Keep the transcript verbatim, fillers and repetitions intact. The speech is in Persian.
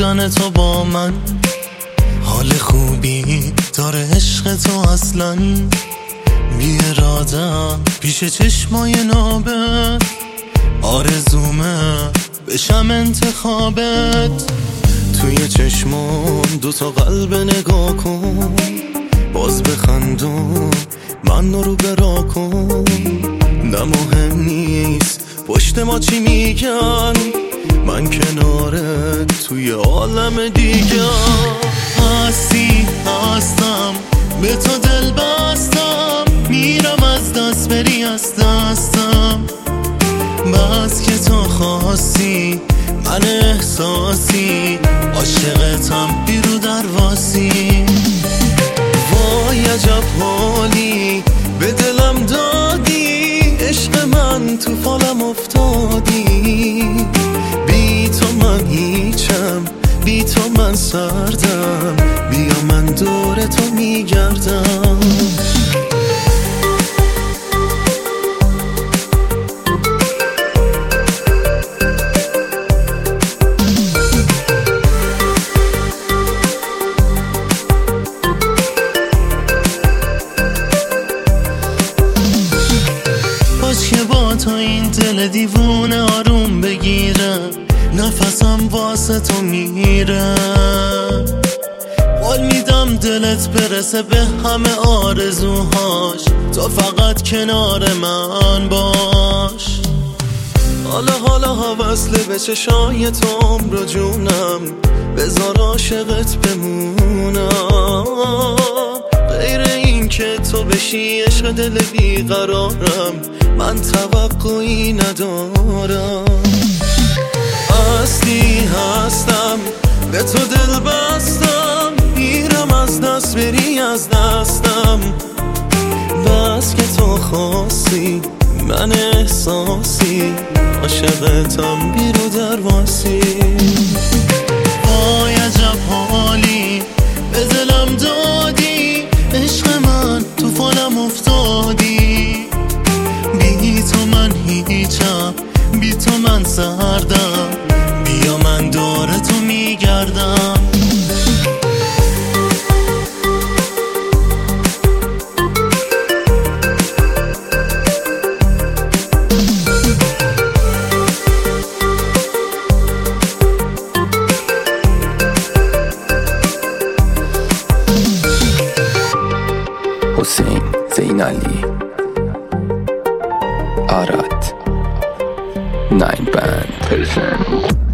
بودن تو با من، حال خوبی داره عشق تو اصلا. بی ارادم پیش چشمای نابت، آرزومه بشم انتخابت. توی چشمام دوتا قلب نگاه کن، باز بخندون من رو برا کن. نه مهم نیست پشت ما چی میگن، من کنارت توی عالم دیگه. هستی هستم به تو دل بستم، میرم از دست بری از دستم. بس که تو خواستی من احساسی، عاشقتم بیرو درواسی. وای عجب حالی به دلم دادی، عشق من تو فالم افتادی. بی تو من هیچم، بی تو من سردم، بیا من دور تو میگردم. باش که با تو این دل دیوونه آروم بگیره، نفسم واسه تو میره. قول میدم دلت برسه به همه آرزوهاش، تو فقط کنار من باش. حالا حالا وصله به چشای تو عمر جونم، بذار عاشقت بمونم. غیر این که تو بشی عشق دل بیقرارم، من توقعی ندارم. هستی هستم به تو دل بستم، میرم از دست بری از دستم. بس که تو خواستی من احساسی، عاشقتم بیرو درواسی. وای عجب حالی به دلم دادی، عشق من تو فالم افتادی. بی تو من هیچم، بی تو من سردم، بیا من دور تو میگردم. حسین زین علی آراد ناین بند.